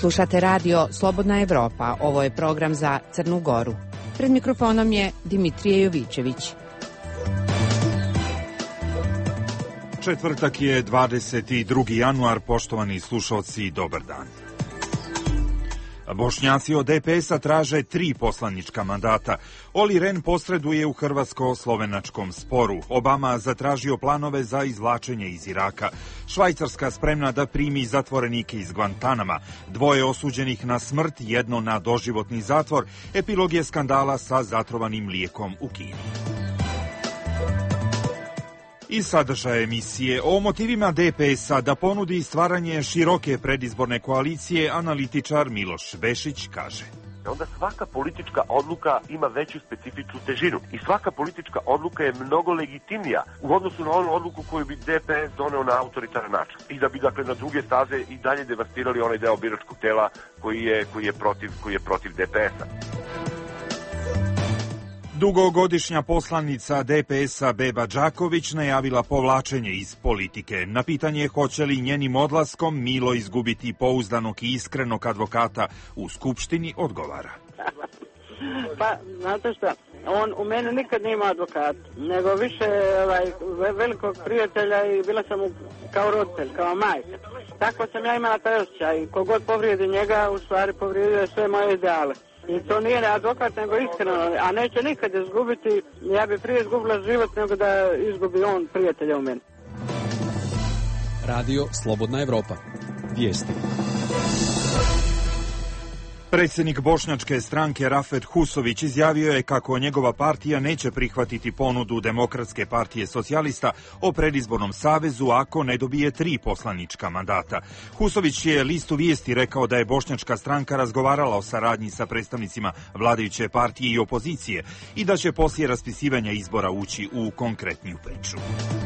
Slušate radio Slobodna Evropa. Ovo je program za Crnu Goru. Pred mikrofonom je Dimitrije Jovićević. Četvrtak je 22. januar, poštovani slušalci, dobar dan. Bošnjaci od DPS-a traže 3 poslanička mandata. Olli Rehn posreduje u hrvatsko-slovenačkom sporu. Obama zatražio planove za izvlačenje iz Iraka. Švajcarska spremna da primi zatvorenike iz Guantanama. 2 osuđenih na smrt, 1 na doživotni zatvor. Epilog je skandala sa zatrovanim mlijekom u Kini. I sadržaj emisije o motivima DPS-a da ponudi stvaranje široke predizborne koalicije, analitičar Miloš Bešić kaže. Onda svaka politička odluka ima veću specifičnu težinu i svaka politička odluka je mnogo legitimnija u odnosu na onu odluku koju bi DPS doneo na autoritaran način i da bi dakle na druge staze i dalje devastirali onaj deo biračkog tela koji je protiv DPS-a. Dugogodišnja poslanica DPS-a Beba Đaković najavila povlačenje iz politike. Na pitanje hoće li njenim odlaskom Milo izgubiti pouzdanog i iskrenog advokata u Skupštini, odgovara. Pa, znate šta, on u mene nikad nije imao advokat, nego više velikog prijatelja i bila sam mu kao roditelj, kao majka. Tako sam ja imala taj osjećaj. Kogod povrijedi njega, u stvari povrijedio sve moje ideale. I to nije advokat, nego iskreno, a neće nikad izgubiti. Ja bi prije izgubila život nego da izgubi on prijatelja u meni. Radio Slobodna Evropa. Vijesti. Predsjednik bošnjačke stranke Rafet Husović izjavio je kako njegova partija neće prihvatiti ponudu Demokratske partije socijalista o predizbornom savezu ako ne dobije 3 poslanička mandata. Husović je listu Vijesti rekao da je bošnjačka stranka razgovarala o saradnji sa predstavnicima vladajuće partije i opozicije i da će poslije raspisivanja izbora ući u konkretniju priču.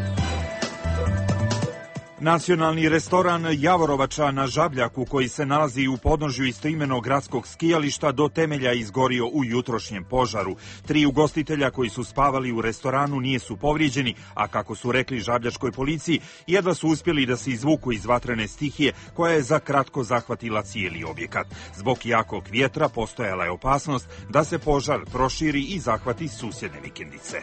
Nacionalni restoran Javorovača na Žabljaku, koji se nalazi u podnožju istoimenog gradskog skijališta, do temelja izgorio u jutrošnjem požaru. 3 ugostitelja koji su spavali u restoranu nisu povrijeđeni, a kako su rekli žabljačkoj policiji, jedva su uspjeli da se izvuku iz vatrene stihije koja je za kratko zahvatila cijeli objekat. Zbog jakog vjetra postojala je opasnost da se požar proširi i zahvati susjedne vikendice.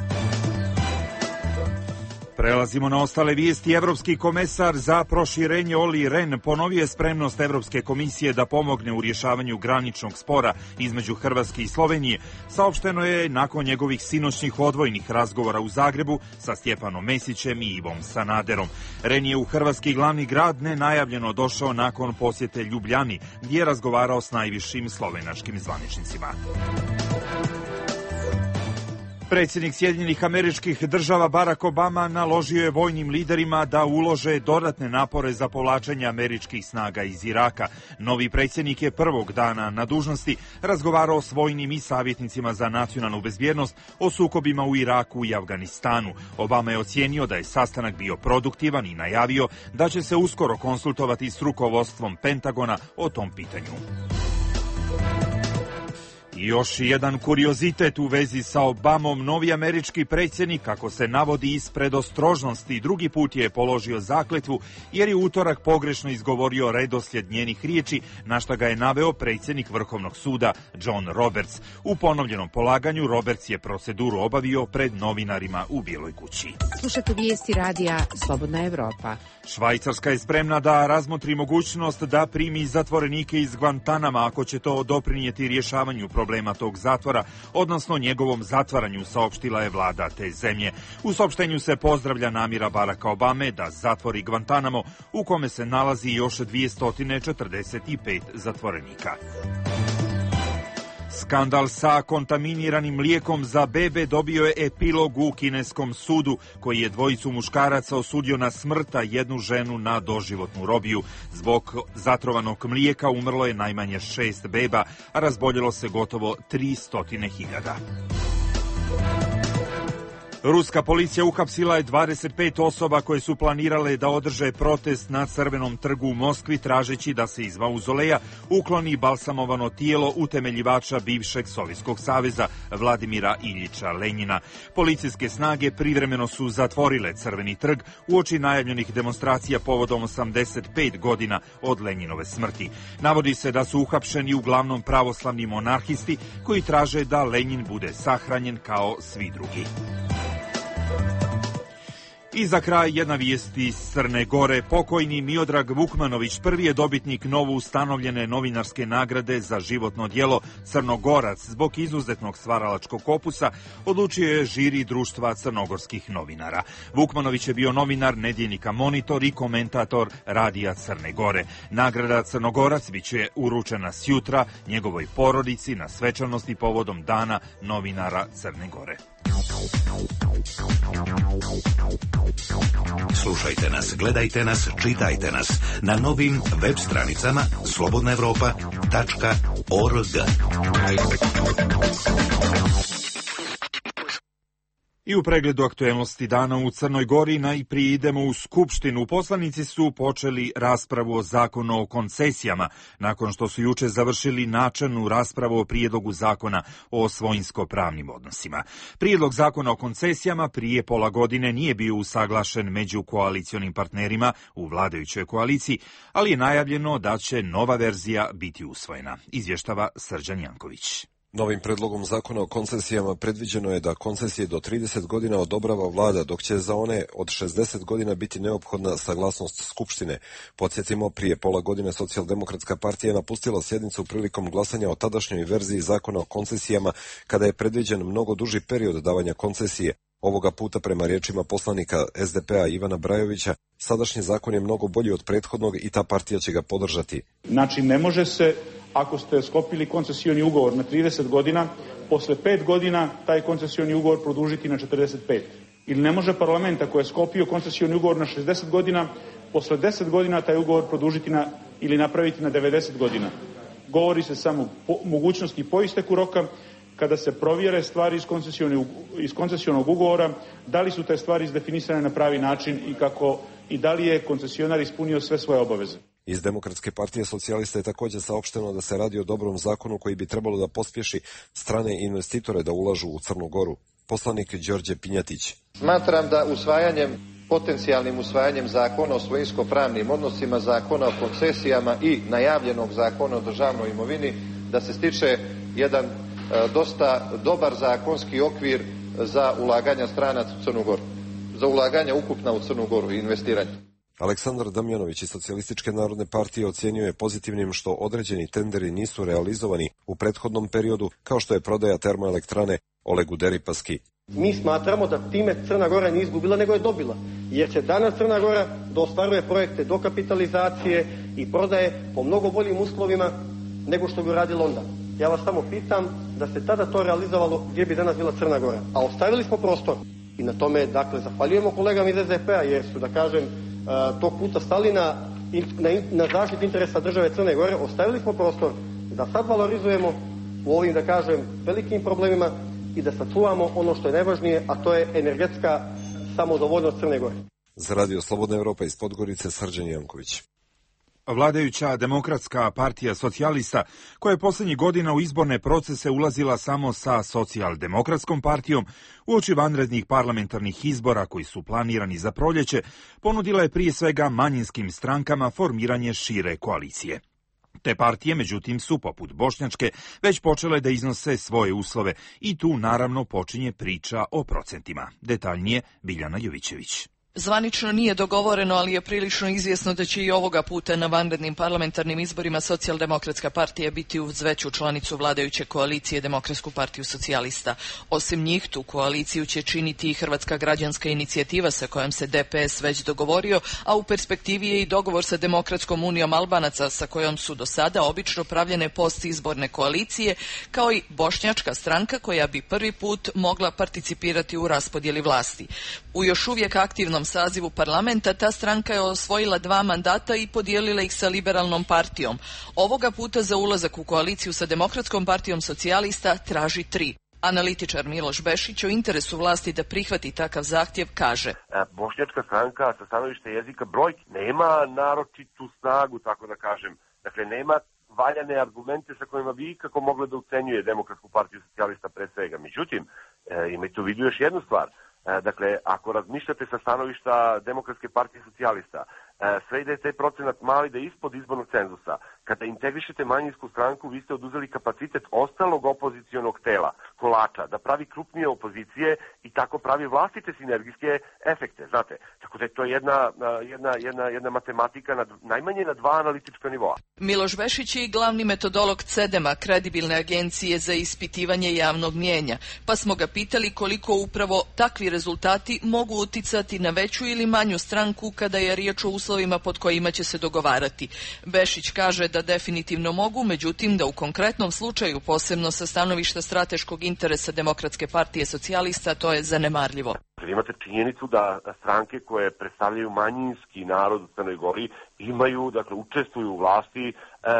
Prelazimo na ostale vijesti. Evropski komesar za proširenje Olli Rehn ponovio je spremnost Evropske komisije da pomogne u rješavanju graničnog spora između Hrvatske i Slovenije. Saopšteno je nakon njegovih sinoćnih odvojnih razgovora u Zagrebu sa Stjepanom Mesićem i Ivom Sanaderom. Rehn je u hrvatski glavni grad nenajavljeno došao nakon posjete Ljubljani, gdje je razgovarao s najvišim slovenačkim zvaničnicima. Predsjednik Sjedinjenih Američkih Država Barack Obama naložio je vojnim liderima da ulože dodatne napore za povlačenje američkih snaga iz Iraka. Novi predsjednik je prvog dana na dužnosti razgovarao s vojnim i savjetnicima za nacionalnu bezbjednost o sukobima u Iraku i Afganistanu. Obama je ocijenio da je sastanak bio produktivan i najavio da će se uskoro konsultovati s rukovodstvom Pentagona o tom pitanju. I još jedan kuriozitet u vezi sa Obamom. Novi američki predsjednik, kako se navodi, iz predostrožnosti drugi put je položio zakletvu jer je utorak pogrešno izgovorio redoslijed njenih riječi, na šta ga je naveo predsjednik Vrhovnog suda John Roberts. U ponovljenom polaganju Roberts je proceduru obavio pred novinarima u Bijeloj kući. Slušate vijesti radija Slobodna Evropa. Švajcarska je spremna da razmotri mogućnost da primi zatvorenike iz Guantanama ako će to doprinijeti rješavanju problema tog zatvora, odnosno njegovom zatvaranju, saopštila je vlada te zemlje. U saopštenju se pozdravlja namjera Baracka Obame da zatvori Guantanamo, u kome se nalazi još 245 zatvorenika. Skandal sa kontaminiranim mlijekom za bebe dobio je epilog u kineskom sudu, koji je 2 muškaraca osudio na smrt, a 1 ženu na doživotnu robiju. Zbog zatrovanog mlijeka umrlo je najmanje 6 beba, a razboljelo se gotovo 300.000. Ruska policija uhapsila je 25 osoba koje su planirale da održe protest na Crvenom trgu u Moskvi, tražeći da se iz mauzoleja ukloni balsamovano tijelo utemeljivača bivšeg Sovjetskog saveza Vladimira Iljiča Lenjina. Policijske snage privremeno su zatvorile Crveni trg uoči najavljenih demonstracija povodom 85 godina od Lenjinove smrti. Navodi se da su uhapšeni uglavnom pravoslavni monarhisti koji traže da Lenjin bude sahranjen kao svi drugi. I za kraj jedna vijest iz Crne Gore. Pokojni Miodrag Vukmanović prvi je dobitnik novo ustanovljene novinarske nagrade za životno djelo Crnogorac. Zbog izuzetnog stvaralačkog opusa odlučio je žiri društva crnogorskih novinara. Vukmanović je bio novinar nedjeljnika Monitor i komentator Radija Crne Gore. Nagrada Crnogorac bit će uručena sjutra njegovoj porodici na svečanosti povodom Dana novinara Crne Gore. Slušajte nas, gledajte nas, čitajte nas na novim web stranicama slobodnaevropa.org. I u pregledu aktuelnosti dana u Crnoj Gori najprije idemo u Skupštinu. Poslanici su počeli raspravu o zakonu o koncesijama, nakon što su juče završili načelnu raspravu o prijedlogu zakona o svojinsko-pravnim odnosima. Prijedlog zakona o koncesijama prije pola godine nije bio usaglašen među koalicionim partnerima u vladajućoj koaliciji, ali je najavljeno da će nova verzija biti usvojena, izvještava Srđan Janković. Novim predlogom zakona o koncesijama predviđeno je da koncesije do 30 godina odobrava vlada, dok će za one od 60 godina biti neophodna saglasnost Skupštine. Podsjetimo, prije pola godine Socijaldemokratska partija je napustila sjednicu prilikom glasanja o tadašnjoj verziji zakona o koncesijama, kada je predviđen mnogo duži period davanja koncesije. Ovoga puta, prema riječima poslanika SDP-a Ivana Brajovića, sadašnji zakon je mnogo bolji od prethodnog i ta partija će ga podržati. Znači, ne može se, ako ste sklopili koncesioni ugovor na 30 godina, posle 5 godina taj koncesioni ugovor produžiti na 45. Ili ne može parlament, ako je sklopio koncesioni ugovor na 60 godina, posle 10 godina taj ugovor produžiti ili napraviti na 90 godina. Govori se samo o mogućnosti po isteku roka, kada se provjere stvari iz koncesionog ugovora, da li su te stvari izdefinisane na pravi način i da li je koncesionar ispunio sve svoje obaveze. Iz Demokratske partije socijalista je također saopšteno da se radi o dobrom zakonu koji bi trebalo da pospješi strane investitore da ulažu u Crnu Goru. Poslanik Đorđe Pinjatić. Smatram da potencijalnim usvajanjem zakona o svojinsko-pravnim odnosima, zakona o koncesijama i najavljenog zakona o državnoj imovini, da se stiče jedan dosta dobar zakonski okvir za ulaganja stranaca u Crnu Goru, za ulaganja ukupna u Crnu Goru i investiranje. Aleksandar Damjanović iz Socijalističke narodne partije ocijenio je pozitivnim što određeni tenderi nisu realizovani u prethodnom periodu, kao što je prodaja termoelektrane Olegu Deripaski. Mi smatramo da time Crna Gora nije izgubila, nego je dobila, jer će danas Crna Gora da ostvaruje projekte dokapitalizacije i prodaje po mnogo boljim uslovima nego što bi uradilo onda. Ja vas samo pitam, da se tada to realizovalo, gdje bi danas bila Crna Gora? A ostavili smo prostor. I na tome, dakle, zahvaljujemo kolegama iz SDP-a, jer su, da kažem, tog puta stali na zaštitu interesa države Crne Gore. Ostavili smo prostor da sad valorizujemo u ovim, da kažem, velikim problemima i da sačuvamo ono što je najvažnije, a to je energetska samodovoljnost Crne Gore. Za Radio Slobodna Evropa iz Podgorice, Srđan Janković. Vladajuća Demokratska partija socijalista, koja je posljednjih godina u izborne procese ulazila samo sa Socijaldemokratskom partijom, uoči vanrednih parlamentarnih izbora koji su planirani za proljeće, ponudila je prije svega manjinskim strankama formiranje šire koalicije. Te partije, međutim, su, poput bošnjačke, već počele da iznose svoje uslove i tu naravno počinje priča o procentima. Detaljnije Biljana Jovićević. Zvanično nije dogovoreno, ali je prilično izvjesno da će i ovoga puta na vanrednim parlamentarnim izborima Socijaldemokratska partija biti uz veću članicu vladajuće koalicije Demokratsku partiju socijalista. Osim njih, tu koaliciju će činiti i Hrvatska građanska inicijativa sa kojom se DPS već dogovorio, a u perspektivi je i dogovor sa Demokratskom unijom Albanaca sa kojom su do sada obično pravljene postizborne koalicije, kao i bošnjačka stranka koja bi prvi put mogla participirati u raspodjeli vlasti. U još uvijek aktivnom sazivu parlamenta ta stranka je osvojila 2 mandata i podijelila ih sa Liberalnom partijom. Ovoga puta za ulazak u koaliciju sa Demokratskom partijom socijalista traži 3. Analitičar Miloš Bešić o interesu vlasti da prihvati takav zahtjev kaže: Bošnjačka stranka sa stanovišta jezika brojki nema naročitu snagu, tako da kažem. Dakle, nema valjane argumente sa kojima bi ikako mogla da ucenjuje Demokratsku partiju socijalista pre svega. Međutim, imajte u vidu još jednu stvar. Dakle, ako razmišljate sa stanovišta Demokratske partije socijalista, sve i da je taj procenat mali, da je ispod izbornog cenzusa. Kada integrišete manjinsku stranku, vi ste oduzeli kapacitet ostalog opozicionog tela, kolača, da pravi krupnije opozicije i tako pravi vlastite sinergijske efekte, znate. Tako da je to jedna matematika najmanje na dva analitička nivoa. Miloš Bešić je i glavni metodolog CEDEM-a, kredibilne agencije za ispitivanje javnog mnijenja, pa smo ga pitali koliko upravo takvi rezultati mogu uticati na veću ili manju stranku kada je riječ o uslovima pod kojima će se dogovarati. Bešić kaže da definitivno mogu, međutim da u konkretnom slučaju, posebno sa stanovišta strateškog interesa Demokratske partije socijalista, to je zanemarljivo. Imate činjenicu da stranke koje predstavljaju manjinski narod u Crnoj Gori imaju, dakle, učestvuju u vlasti,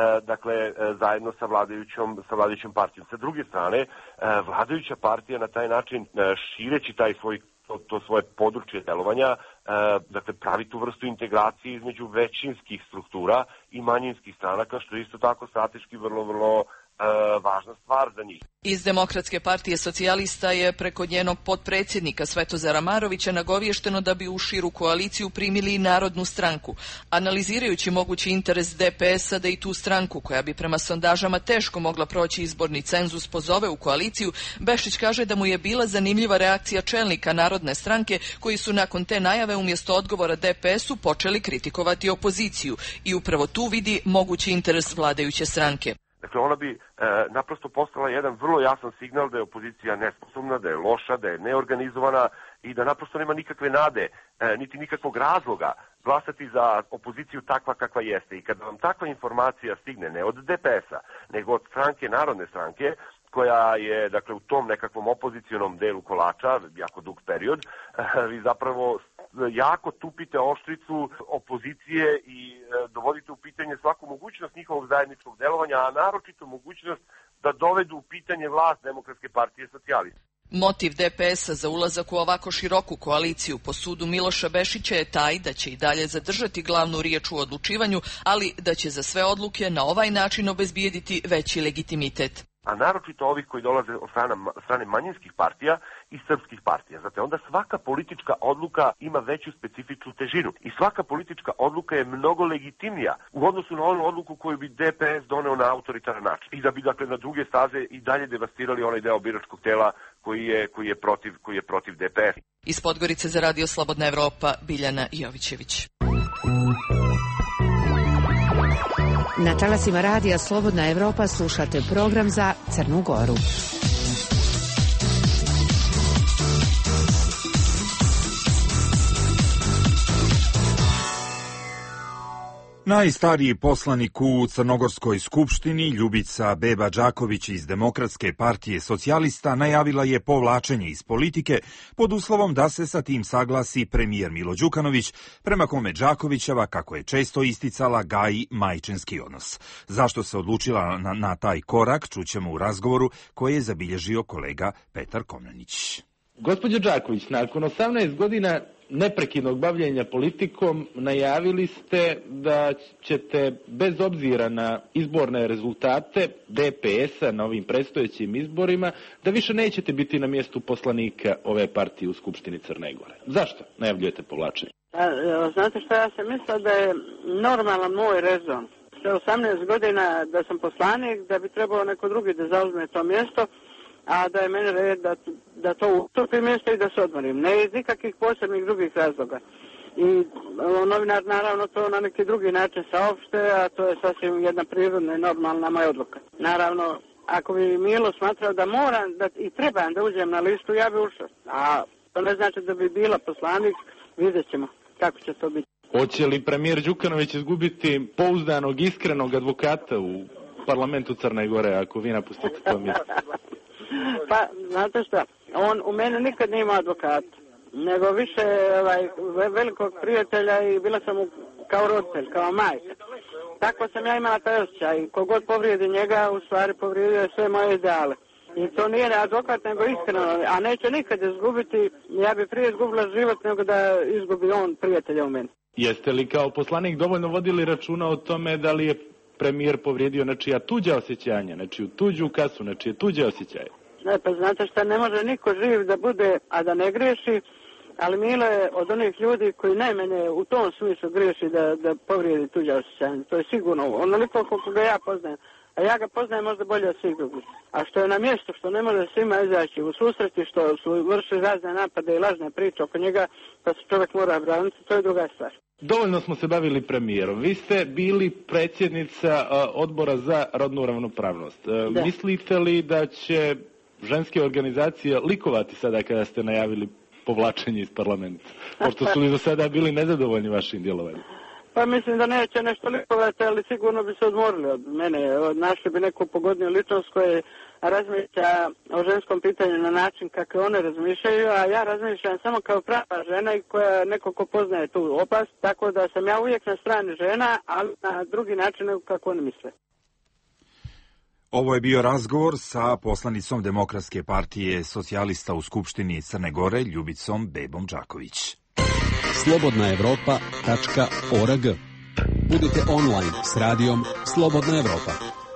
zajedno sa vladajućom partijom. Sa druge strane, vladajuća partija na taj način, šireći to svoje područje delovanja, dakle, pravi tu vrstu integracije između većinskih struktura i manjinskih stranaka, što je isto tako strateški vrlo važna stvar za njih. Iz Demokratske partije socijalista je preko njenog potpredsjednika Svetozara Marovića nagovješteno da bi u širu koaliciju primili i Narodnu stranku. Analizirajući mogući interes DPS-a da i tu stranku, koja bi prema sondažama teško mogla proći izborni cenzus, pozove u koaliciju, Bešić kaže da mu je bila zanimljiva reakcija čelnika Narodne stranke, koji su nakon te najave umjesto odgovora DPS-u počeli kritikovati opoziciju i upravo tu vidi mogući interes vladajuće stranke. Dakle, ona bi naprosto postala jedan vrlo jasan signal da je opozicija nesposobna, da je loša, da je neorganizovana i da naprosto nema nikakve nade, niti nikakvog razloga glasati za opoziciju takva kakva jeste. I kada vam takva informacija stigne ne od DPS-a, nego od stranke, Narodne stranke, koja je, dakle, u tom nekakvom opozicionom delu kolača, jako dug period, vi zapravo jako tupite oštricu opozicije i dovodite u pitanje svaku mogućnost njihovog zajedničkog delovanja, a naročito mogućnost da dovedu u pitanje vlast Demokratske partije socijalista. Motiv DPS-a za ulazak u ovako široku koaliciju po sudu Miloša Bešića je taj da će i dalje zadržati glavnu riječ u odlučivanju, ali da će za sve odluke na ovaj način obezbijediti veći legitimitet. A naročito ovih koji dolaze od strane manjinskih partija i srpskih partija. Znate, onda svaka politička odluka ima veću specifičnu težinu i svaka politička odluka je mnogo legitimnija u odnosu na onu odluku koju bi DPS doneo na autoritaran način i da bi, dakle, na druge staze i dalje devastirali onaj deo biračkog tela koji je protiv DPS. Iz Podgorice za Radio Slobodna Evropa, Biljana Jovićević. Na talasima Radija Slobodna Evropa slušate program za Crnu Goru. Najstariji poslanik u Crnogorskoj skupštini, Ljubica Beba Đaković iz Demokratske partije socijalista, najavila je povlačenje iz politike pod uslovom da se sa tim saglasi premijer Milo Đukanović, prema kome Đakovićeva, kako je često isticala, gaji majčinski odnos. Zašto se odlučila na taj korak, čućemo u razgovoru koji je zabilježio kolega Petar Komnenić. Gospođo Đaković, nakon 18 godina neprekidnog bavljenja politikom najavili ste da ćete, bez obzira na izborne rezultate DPS-a na ovim predstojećim izborima, da više nećete biti na mjestu poslanika ove partije u Skupštini Crne Gore. Zašto najavljujete povlačenje? Znate što, ja sam mislila da je normalan moj rezon. Što 18 godina da sam poslanik, da bi trebalo neko drugi da zauzme to mjesto, a da je meni red da to ustupim mjesto i da se odmorim. Ne iz nikakvih posebnih drugih razloga. I novinar naravno to na neki drugi način saopšte, a to je sasvim jedna prirodna i normalna moja odluka. Naravno, ako bi Milo smatrao da moram i trebam da uđem na listu, ja bi ušao. A to ne znači da bi bila poslanik, vidjet ćemo kako će to biti. Hoće li premijer Đukanović izgubiti pouzdanog, iskrenog advokata u parlamentu Crne Gore ako vi napustite to mjesto? Pa, znate šta, on u mene nikad nije imao advokata, nego više velikog prijatelja i bila sam mu kao roditelj, kao majka. Tako sam ja imala taj osjećaj i kogod povrijedi njega, u stvari povrijedio je sve moje ideale. I to nije advokat, nego iskreno, a neće nikad izgubiti. Ja bi prije izgubila život nego da izgubi on prijatelja u meni. Jeste li kao poslanik dovoljno vodili računa o tome da li je premijer povrijedio nečija tuđa osjećanja, nečiju tuđu kasu, nečije tuđe osjećaje? Ne, pa znate šta, ne može niko živ da bude, a da ne griješi, ali Milo je od onih ljudi koji najmanje u tom smislu griješi da povrijedi tuđa osjećanja. To je sigurno, onoliko koliko ga ja poznajem. A ja ga poznajem možda bolje od svih drugih. A što je na mjestu, što ne može svima izaći u susreti, što su vršili razne napade i lažne priče oko njega, pa se čovjek mora braniti, to je druga stvar. Dovoljno smo se bavili premijerom. Vi ste bili predsjednica odbora za rodnu ravnopravnost. Mislite li da će ženske organizacije likovati sada kada ste najavili povlačenje iz parlamenta? Pošto su li do sada bili nezadovoljni vašim djelovanjem? Pa mislim da neće nešto likovati, ali sigurno bi se odmorili od mene. Našli bi neku pogodniju ličnost koja razmišlja o ženskom pitanju na način kako one razmišljaju, a ja razmišljam samo kao prava žena i koja neko ko poznaje tu opast, tako da sam ja uvijek na strani žena, ali na drugi način nego kako oni misle. Ovo je bio razgovor sa poslanicom Demokratske partije socijalista u Skupštini Crne Gore, Ljubicom Bebom Đaković. slobodnaevropa.org. Budite online s radijom Slobodna Evropa.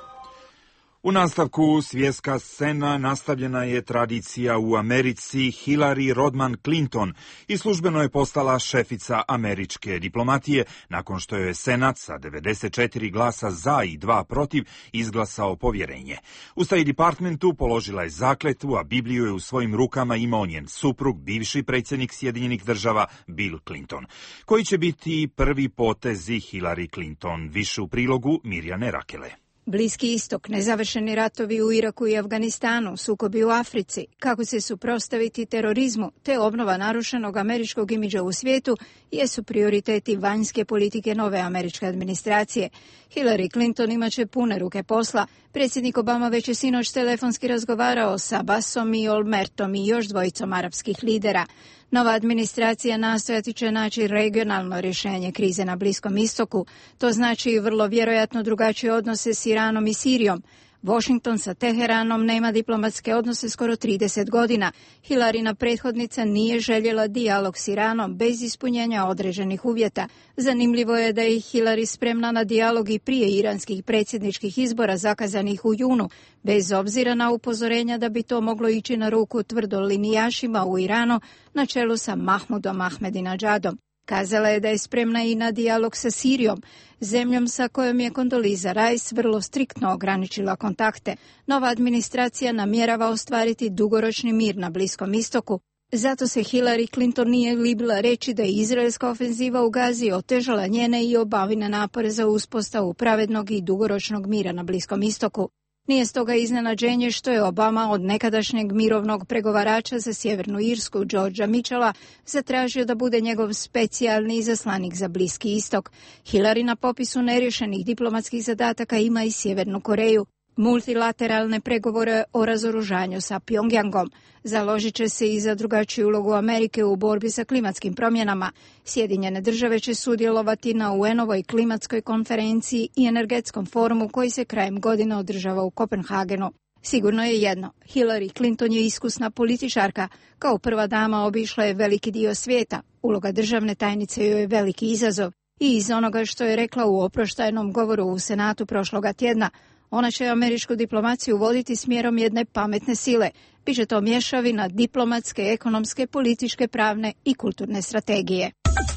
U nastavku svjetska scena nastavljena je tradicija u Americi. Hillary Rodham Clinton i službeno je postala šefica američke diplomatije nakon što je Senat sa 94 glasa za i 2 protiv izglasao povjerenje. U State Departmentu položila je zakletvu, a Bibliju je u svojim rukama imao njen suprug, bivši predsjednik Sjedinjenih država Bill Clinton. Koji će biti prvi potezi Hillary Clinton? Više u prilogu Mirjane Rakele. Bliski istok, nezavršeni ratovi u Iraku i Afganistanu, sukobi u Africi, kako se suprotstaviti terorizmu te obnova narušenog američkog imidža u svijetu jesu prioriteti vanjske politike nove američke administracije. Hillary Clinton imaće pune ruke posla. Predsjednik Obama već je sinoć telefonski razgovarao sa Abbasom i Olmertom i još dvojicom arapskih lidera. Nova administracija nastojati će naći regionalno rješenje krize na Bliskom istoku. To znači vrlo vjerojatno drugačije odnose s Iranom i Sirijom. Washington sa Teheranom nema diplomatske odnose skoro 30 godina. Hillarina prethodnica nije željela dijalog s Iranom bez ispunjenja određenih uvjeta. Zanimljivo je da je Hillary spremna na dijalog i prije iranskih predsjedničkih izbora zakazanih u junu, bez obzira na upozorenja da bi to moglo ići na ruku tvrdolinijašima u Iranu na čelu sa Mahmudom Ahmadinejadom. Kazala je da je spremna i na dijalog sa Sirijom, zemljom sa kojom je Condoleezza Rice vrlo striktno ograničila kontakte. Nova administracija namjerava ostvariti dugoročni mir na Bliskom istoku. Zato se Hillary Clinton nije libila reći da je izraelska ofenziva u Gazi otežala njene i Obamine napore za uspostavu pravednog i dugoročnog mira na Bliskom istoku. Nije stoga iznenađenje što je Obama od nekadašnjeg mirovnog pregovarača za Sjevernu Irsku, Georgea Mitchella, zatražio da bude njegov specijalni izaslanik za Bliski istok. Hillary na popisu neriješenih diplomatskih zadataka ima i Sjevernu Koreju. Multilateralne pregovore o razoružanju sa Pjongjangom. Založit će se i za drugačiju ulogu Amerike u borbi sa klimatskim promjenama. Sjedinjene države će sudjelovati na UN-ovoj klimatskoj konferenciji i energetskom forumu koji se krajem godine održava u Kopenhagenu. Sigurno je jedno, Hillary Clinton je iskusna političarka. Kao prva dama obišla je veliki dio svijeta. Uloga državne tajnice joj je veliki izazov. I iz onoga što je rekla u oproštajnom govoru u Senatu prošloga tjedna, ona će američku diplomaciju voditi smjerom jedne pametne sile. Biće to mješavina diplomatske, ekonomske, političke, pravne i kulturne strategije.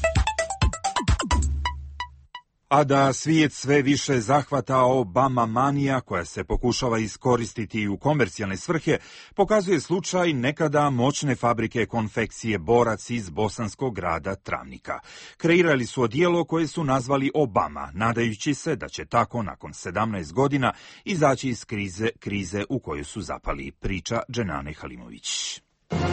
A da svijet sve više zahvata Obama manija koja se pokušava iskoristiti u komercijalne svrhe, pokazuje slučaj nekada moćne fabrike konfekcije Borac iz bosanskog grada Travnika. Kreirali su odijelo koje su nazvali Obama, nadajući se da će tako nakon 17 godina izaći iz krize u koju su zapali, priča Dženane Halimović.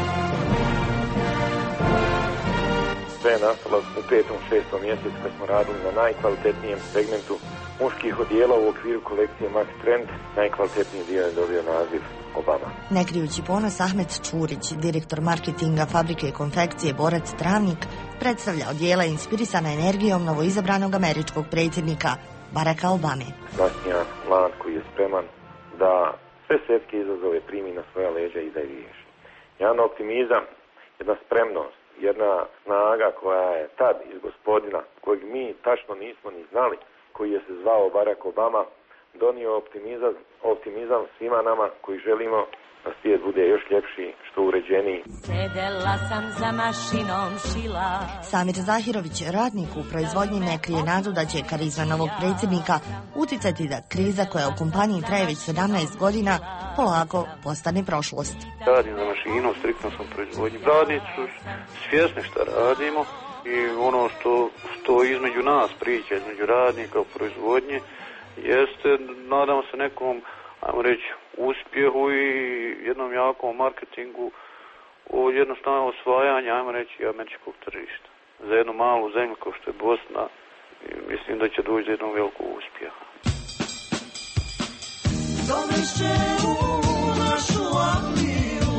Sve je nastalo u 5. 6. mjesecu kad smo radili na najkvalitetnijem segmentu muških odijela u okviru kolekcije Max Trend. Najkvalitetniji dio je dobio naziv Obama. Ne krijući ponos, Ahmet Čurić, direktor marketinga fabrike konfekcije Borac Travnik, predstavlja odijela inspirisana energijom novoizabranog američkog predsjednika Baracka Obame. Nasnija lan koji je spreman da sve svjetske izazove primi na svoja leđa i da je riješi. Jedan optimizam, jedna spremnost, jedna snaga koja je tad iz gospodina, kojeg mi tačno nismo ni znali, koji je se zvao Barack Obama, donio optimizam svima nama koji želimo da svijet bude još ljepši, što uređeniji. Sedela sam za mašinom šila. Samir Zahirović, radnik u proizvodnji, ne krije nadu da će karizma novog predsjednika uticati da kriza koja u kompaniji traje već 17 godina polako postane prošlost. Radim za mašinom, striktno sam proizvodnji. Radnici su svjesni šta radimo i ono što između nas priča, između radnika u proizvodnji, jeste, nadamo se nekom, ajmo reći, uspjehu i jednom jakom marketingu o jednostavno osvajanje, ajmo reći, američkog tržišta. Za jednu malu zemlju kao što je Bosna, mislim da će doći do jednog velikog uspjeha. Doneše u našu Angliju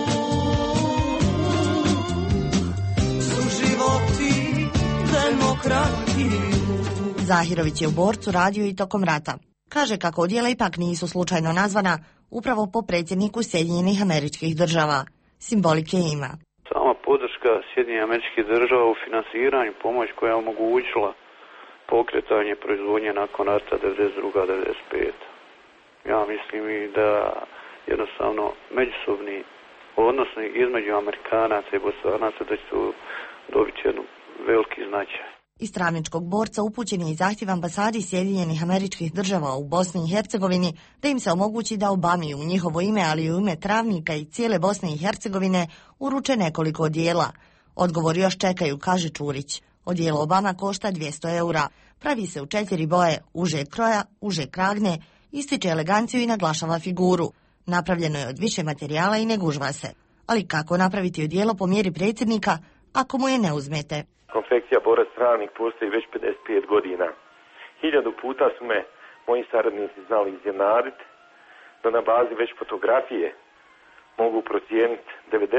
su životi demokratiju. Zahirović je u Borcu radio i tokom rata. Kaže kako odjela ipak nisu slučajno nazvana upravo po predsjedniku Sjedinjenih Američkih Država. Simbolike ima. Sama podrška Sjedinjenih Američkih Država u finansiranju, pomoć koja je omogućila pokretanje proizvodnje nakon rata 92-95. Ja mislim i da jednostavno međusobni odnosi između Amerikanaca i Bosanaca da će to dobiti jednu veliki značaj. Iz Travničkog Borca upućen je i zahtjev ambasadi Sjedinjenih Američkih Država u Bosni i Hercegovini da im se omogući da Obami u njihovo ime, ali i u ime Travnika i cijele Bosne i Hercegovine uruče nekoliko odijela. Odgovor još čekaju, kaže Čurić. Odijelo Obama košta 200 eura. Pravi se u 4 boje, užeg kroja, užeg kragne, ističe eleganciju i naglašava figuru. Napravljeno je od više materijala i ne gužva se. Ali kako napraviti odijelo po mjeri predsjednika ako mu je ne uzmete? Konfekcija Borac Travnik postoji već 55 godina. 1000 puta su me moji saradnici znali iznenaditi da na bazi već fotografije mogu procijeniti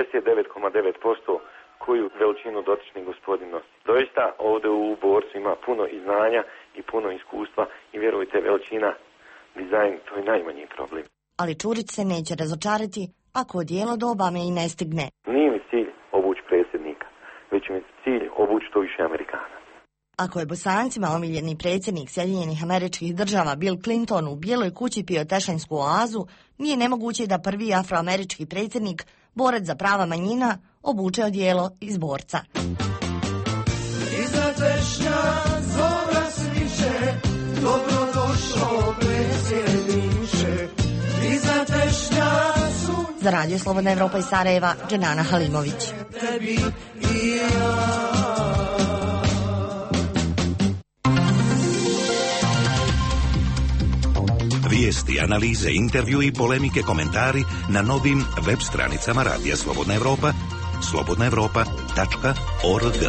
99,9% koju veličinu dotični gospodin nosi. Doista ovdje u Borcu ima puno i znanja i puno iskustva i vjerujte, veličina, dizajn, to je najmanji problem. Ali Čurić se neće razočarati ako odijelo do Obame i ne stigne. Nije mi cilj obući predsjednika, već mi cilj obući to više Amerikana. Ako je Bosancima omiljeni predsjednik Sjedinjenih Američkih Država Bill Clinton u Bijeloj kući pio tešanjsku oazu, nije nemoguće da prvi afroamerički predsjednik, borac za prava manjina, obuče odijelo iz Borca. Iza tešnja zora sviće, dobrodošao predsjedniče. Iza tešnja su... Za Radio Slobodna Evropa iz Sarajeva, Dženana Halimović. Tebi i ja. Vijesti, analize, intervju i polemike, komentari na novim web stranicama Radija Slobodna Evropa, slobodnaevropa.org.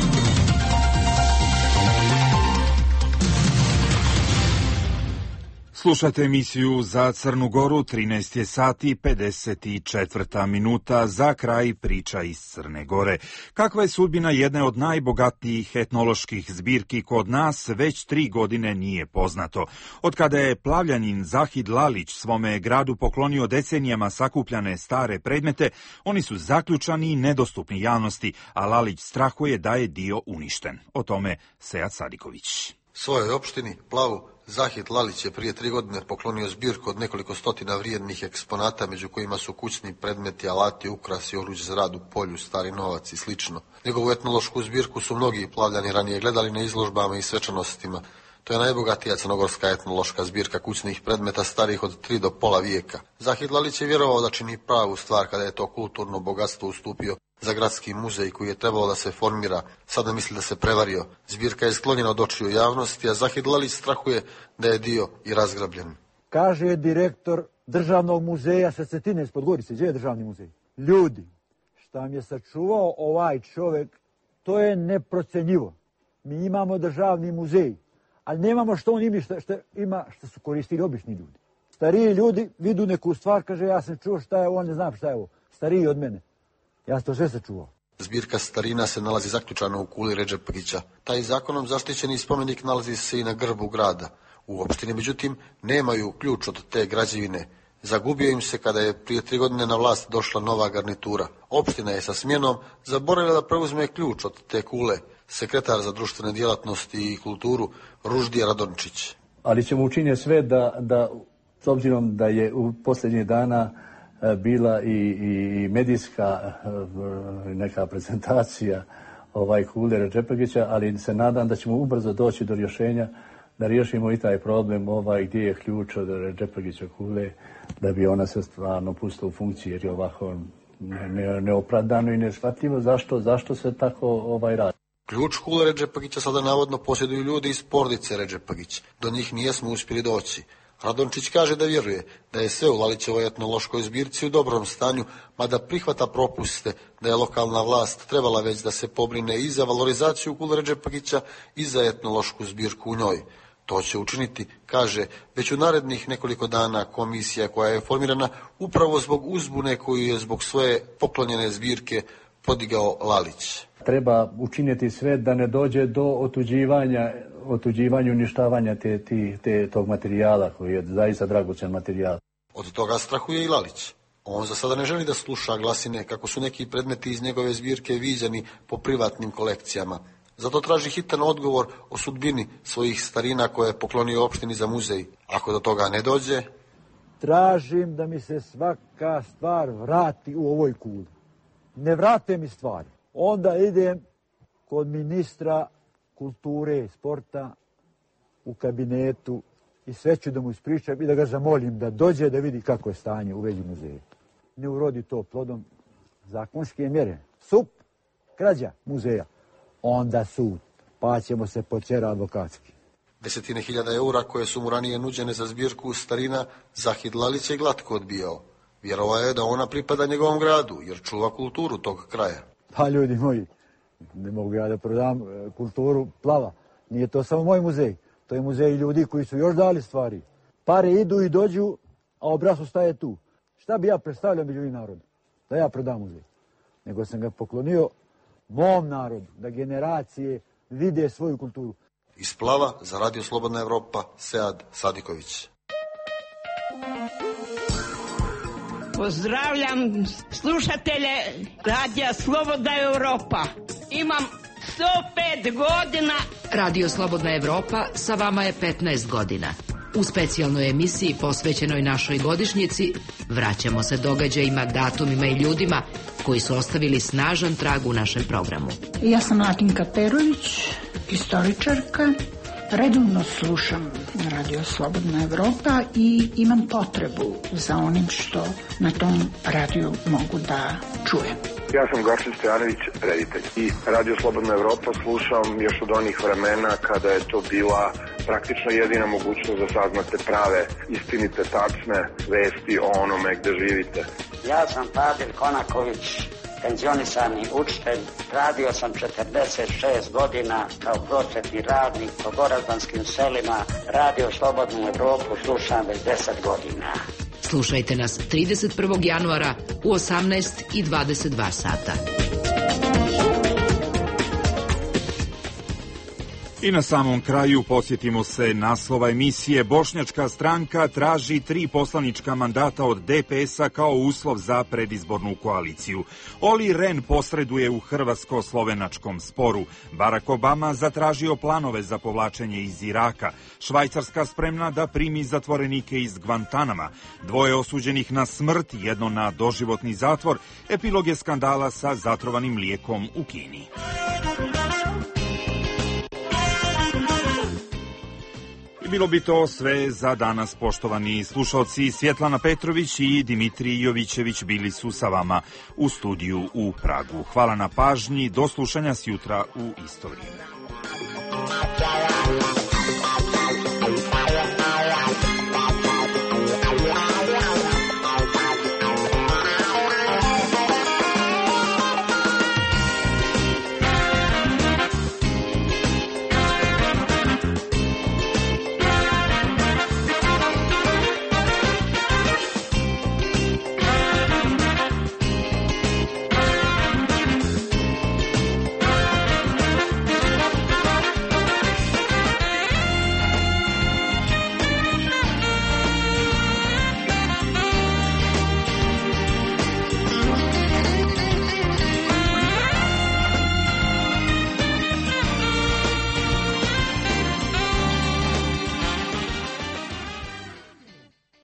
Slušate emisiju Za Crnu Goru, 13 je sati 54 minuta, za kraj priča iz Crne Gore. Kakva je sudbina jedne od najbogatijih etnoloških zbirki kod nas već 3 godine nije poznato. Od kada je plavljanin Zahid Lalić svome gradu poklonio decenijama sakupljane stare predmete, oni su zaključani i nedostupni javnosti, a Lalić strahuje da je dio uništen. O tome Sead Sadiković. Svojoj opštini, Plavu, Zahid Lalić je prije 3 godine poklonio zbirku od nekoliko stotina vrijednih eksponata, među kojima su kućni predmeti, alati, ukrasi, oruđe za rad u polju, stari novac i slično. Njegovu etnološku zbirku su mnogi plavljani ranije gledali na izložbama i svečanostima. To je najbogatija crnogorska etnološka zbirka kućnih predmeta starih od 3 do pola vijeka. Zahid Lalić je vjerovao da čini pravu stvar kada je to kulturno bogatstvo ustupio za gradski muzej koji je trebalo da se formira. Sada misli da se prevario. Zbirka je sklonjena od očiju javnosti, a Zahid Lalić strahuje da je dio i razgrabljen. Kaže direktor Državnog muzeja Svetine ispod Gorice. Gdje je Državni muzej? Ljudi, šta vam je sačuvao ovaj čovjek, to je neprocenjivo. Mi imamo Državni muzej, ali nemamo što on ima što su koristili obični ljudi. Stariji ljudi vidu neku stvar, kaže ja sam čuo šta je ovo, ne znam šta je ovo. Stariji od mene. Ja sam to sve sačuvao. Zbirka starina se nalazi zaključana u kuli Redžepića. Taj zakonom zaštićeni spomenik nalazi se i na grbu grada. U opštini, međutim, nemaju ključ od te građevine. Zagubio im se kada je prije 3 godine na vlast došla nova garnitura. Opština je sa smjenom zaboravila da preuzme ključ od te kule, sekretar za društvene djelatnosti i kulturu Ruždija Radončić. Ali ćemo učiniti sve da s obzirom da je u posljednjih dana bila i medijska neka prezentacija kule Redžepagića, ali se nadam da ćemo ubrzo doći do rješenja da riješimo i taj problem gdje je ključ od Redžepagića kule, da bi ona se stvarno pustila u funkciji, jer je ovako neopravdano i neshvatljivo zašto se tako radi. Ključ kule Redžepagića sada navodno posjeduju ljudi iz porodice Redžepagić. Do njih nijesmo uspjeli doći. Radončić kaže da vjeruje da je sve u Lalićevoj etnološkoj zbirci u dobrom stanju, mada prihvata propuste da je lokalna vlast trebala već da se pobrine i za valorizaciju kule Redžepagića i za etnološku zbirku u njoj. To će učiniti, kaže, već u narednih nekoliko dana komisija koja je formirana upravo zbog uzbune koju je zbog svoje poklonjene zbirke podigao Lalić. Treba učiniti sve da ne dođe do otuđivanja i uništavanja tog materijala koji je zaista dragocen materijal. Od toga strahuje i Lalić. On za sada ne želi da sluša glasine kako su neki predmeti iz njegove zbirke viđeni po privatnim kolekcijama. Zato traži hitan odgovor o sudbini svojih starina koje je poklonio opštini za muzej. Ako do toga ne dođe... Tražim da mi se svaka stvar vrati u ovoj kuli. Ne vrate mi stvari. Onda idem kod ministra kulture i sporta u kabinetu i sve ću da mu ispričam i da ga zamolim da dođe da vidi kako je stanje u vezi muzeja. Ne urodi to plodom zakonske mjere. Sup, krađa muzeja. Onda sud, pa ćemo se počera advokatski. 10.000 eura koje su mu ranije nuđene za zbirku starina Zahid Lalić je glatko odbijao. Vjerovao je da ona pripada njegovom gradu, jer čuva kulturu tog kraja. Pa ljudi moji, ne mogu ja da prodam kulturu Plava. Nije to samo moj muzej, to je muzej ljudi koji su još dali stvari. Pare idu i dođu, a obraz ostaje tu. Šta bi ja predstavljao među ovim narodom? Da ja prodam muzej. Nego sam ga poklonio mom narodu, da generacije vide svoju kulturu. Iz Plava za Radio Slobodna Evropa, Sead Sadiković. Pozdravljam slušatelje Radija Slobodna Evropa. Imam 105 godina. Radio Slobodna Evropa sa vama je 15 godina. U specijalnoj emisiji posvećenoj našoj godišnjici vraćamo se događajima, datumima i ljudima koji su ostavili snažan trag u našem programu. Ja sam Latinka Perović, istoričarka. Redovno slušam Radio Slobodna Evropa i imam potrebu za onim što na tom radiju mogu da čujem. Ja sam Gorčin Stojanović, reditelj. I Radio Slobodna Evropa slušam još od onih vremena kada je to bila praktično jedina mogućnost da saznate prave, istinite, tačne vesti o onome gde živite. Ja sam Fadil Konaković, penzionisani učitelj. Radio sam 46 godina kao prosvetni radnik po gorazdanskim selima. Radio Slobodnu Evropu slušam već 10 godina. Slušajte nas 31. januara u 18 i 22 sata. I na samom kraju posjetimo se naslova emisije. Bošnjačka stranka traži 3 poslanička mandata od DPS-a kao uslov za predizbornu koaliciju. Oli Ren posreduje u hrvatsko-slovenačkom sporu. Barack Obama zatražio planove za povlačenje iz Iraka. Švajcarska spremna da primi zatvorenike iz Gvantanama. 2 osuđenih na smrt, 1 na doživotni zatvor. Epilog je skandala sa zatrovanim mlijekom u Kini. Bilo bi to sve za danas, poštovani slušalci. Svjetlana Petrović i Dimitrij Jovićević bili su sa vama u studiju u Pragu. Hvala na pažnji, do slušanja sjutra u isto vrijeme.